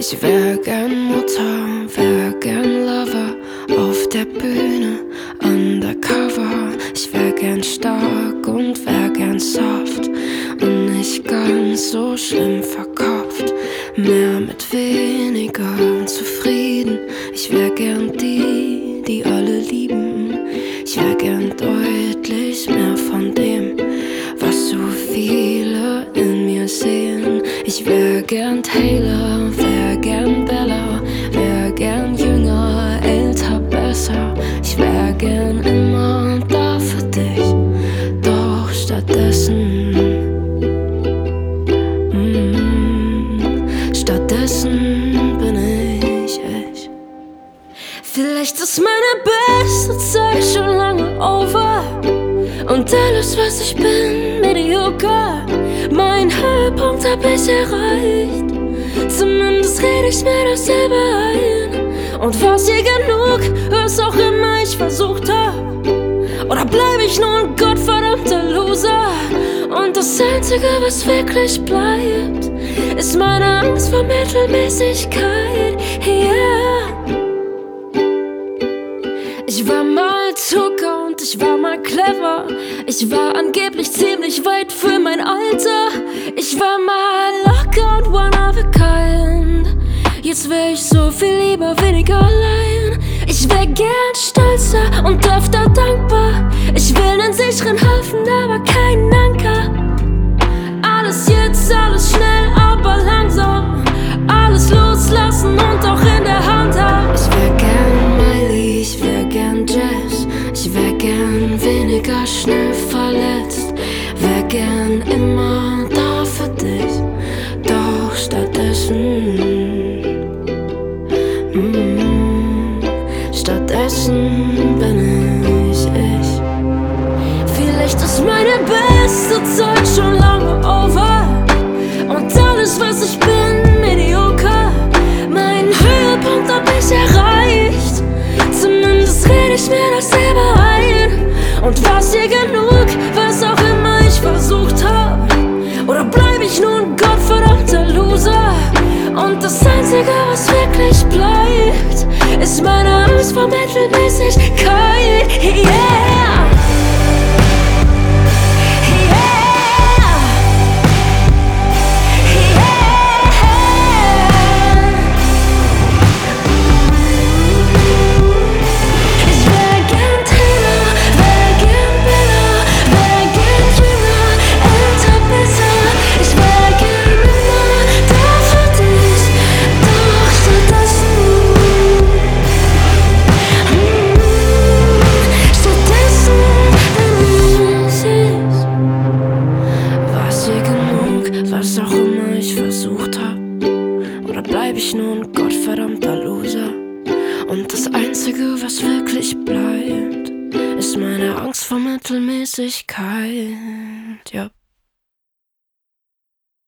Ich wär gern Mutter, wär gern Lover, auf der Bühne, undercover. Ich wär gern stark und wär gern soft und nicht ganz so schlimm verkopft. Mehr mit weniger zufrieden. Ich wär gern die, die alle lieben. Ich wär gern deutlich mehr von dem, was so viele in mir sehen. Ich wär gern Taylor, wär gern Bella, wär gern jünger, älter, besser. Ich wär gern immer da für dich, doch stattdessen bin ich. Vielleicht ist meine beste Zeit schon lange over und alles, was ich bin, mediocre. Mein Höhepunkt hab ich erreicht, zumindest rede ich mir das selber ein. Und war's je genug, was auch immer ich versucht hab? Oder bleib ich nur ein gottverdammter Loser? Und das Einzige, was wirklich bleibt, ist meine Angst vor Mittelmäßigkeit, yeah. Ich war mal Zucker und ich war mal clever. Ich war angeblich ziemlich weit für mein Alter. Ich war mal locker und one of a kind. Jetzt wär ich so viel lieber weniger allein. Ich wär gern stolzer und öfter dankbar. Ich will einen sicheren Hafen, aber keinen Anker. Alles jetzt, alles schnell, aber langsam. Alles loslassen und auch in der Hand haben. Ich wär gern Miley, ich wär gern Jazz. Ich wär gern weniger schnell verletzt. Wär gern immer da für dich, doch stattdessen bin ich. Vielleicht ist meine beste Zeit schon lange over und alles, was ich bin, mediocre. Mein Höhepunkt hab ich erreicht, zumindest rede ich mir das selber ein. Und war's je genug, was auch immer ich versucht hab? Oder bleib ich nur ein gottverdammter Loser? Und das Einzige, was wirklich bleibt, ist meine Angst vor Mittelmäßigkeit, yeah. Was auch immer ich versucht hab, oder bleib ich nur ein gottverdammter Loser? Und das Einzige, was wirklich bleibt, ist meine Angst vor Mittelmäßigkeit, ja.